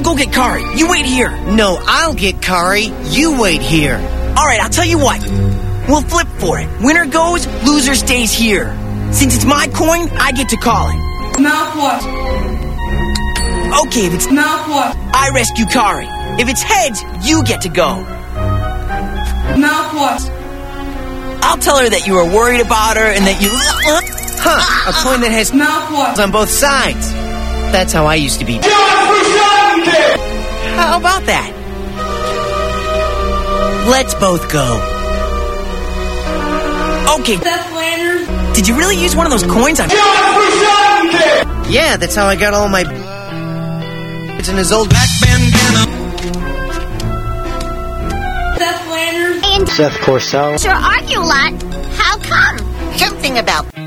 go get Kari. You wait here. No, I'll get Kari. You wait here. All right, I'll tell you what. We'll flip for it. Winner goes, loser stays here. Since it's my coin, I get to call it. Now what? Okay, if it's Now what? I rescue Kari. If it's heads, you get to go. Now what? I'll tell her that you were worried about her and that you... Huh, a coin that has Now what? on both sides. That's how I used to be. How about that? Let's both go. Okay, Seth Landers? did you really use one of those coins on... Yeah, that's how I got all my... It's in his old black bandana. Seth Landers? And Seth Corsell. sure argue a lot. How come? Something about